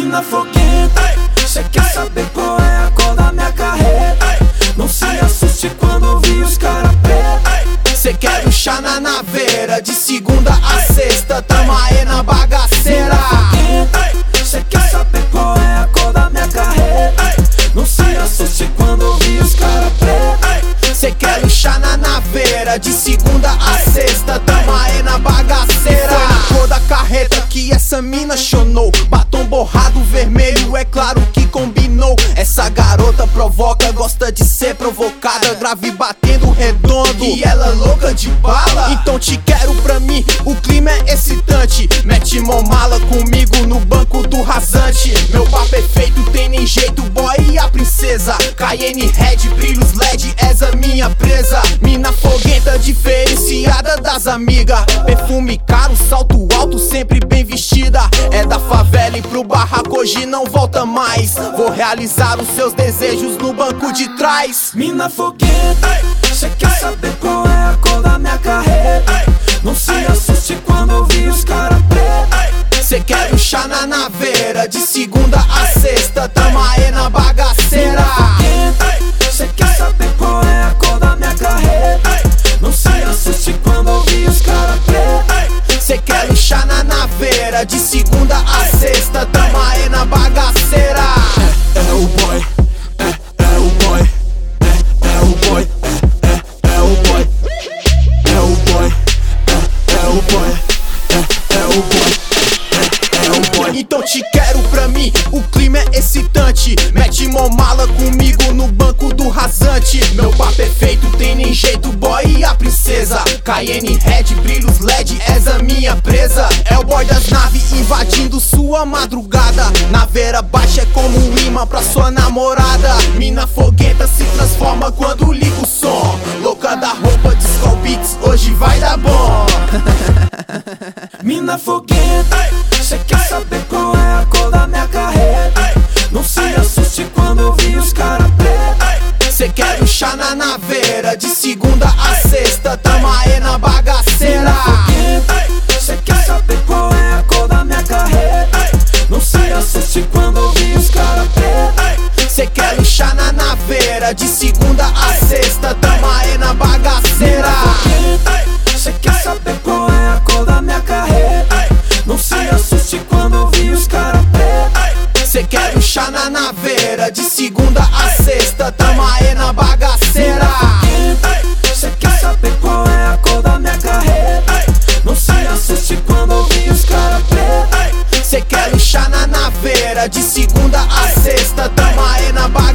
Mina foguenta, cê quer saber qual é a cor da minha carreta? Não se assuste quando ouvir os cara preta. Cê quer um chá na naveira, de segunda a sexta, tamo aí na bagaceira. Mina foguenta, cê quer saber qual é a cor da minha carreta? Não se assuste quando ouvir os cara preta. Cê quer um chá na naveira, de segunda a sexta, tamo aí na bagaceira. Foi na cor da carreta que essa mina chonou. Batom borrado vermelho, é claro que combinou. Essa garota provoca, gosta de ser provocada. Grave batendo redondo e ela louca de bala. Então te quero pra mim, o clima é excitante. Mete mão mala comigo no banco do rasante. Meu papo é feito, tem nem jeito, boy e a princesa. Cayenne Red, brilhos LED, és a minha presa. Mina foguenta, diferenciada das amigas. Perfume caro, salto alto, sempre bem vestida. É da favela e pro barraco hoje não volta mais. Vou realizar os seus desejos no banco de trás. Mina foguenta, cê quer saber qual é a cor da minha carreta? Não se assuste quando ouvir os cara preta. Cê quer um chá na naveira, de segunda a sexta, tamo aí na bagaceira. Mina foguenta, cê quer saber qual é a cor da minha carreta? Não se assuste quando ouvir os cara preta. Cê quer um chá na naveira, de segunda a sexta, tamo aí na bagaceira. É o boy, é o boy, é o boy, é o boy, é o boy, é o boy, é o boy. Então te quero pra mim, o clima é excitante. Mete mão mala comigo no banco do rasante. Meu papo é feito, tem nem jeito, boy e a princesa. Cayenne Red, brilhos LED, és a minha presa. É o boy das naves invadindo sua madrugada. Naveira baixa é como um imã pra sua namorada. Mina foguenta se transforma quando liga o som. Louca da roupa de Skull Beats, hoje vai dar bom. Mina foguenta, cê quer saber qual é a cor da minha carreta? Não se assuste quando ouvir os cara preta. Cê quer um chá na naveira, de segunda a sexta, tamo aí na bagaceira. Mina foguenta, cê quer saber qual é a cor da minha carreta? Não se assuste quando ouvir os cara preta. Cê quer um chá na naveira, de segunda a sexta, tamo aí na bagaceira. Mina foguenta, cê quer saber qual é a cor da minha carreta? Não se assuste quando ouvir os cara preta. Cê quer um chá na naveira, de segunda a sexta, tamo aí na bagaceira. Cê quer saber qual é a cor da minha carreta? Não se assuste quando ouvir os cara preta. Cê quer um chá na naveira, de segunda a sexta, tamo aí na bagaceira.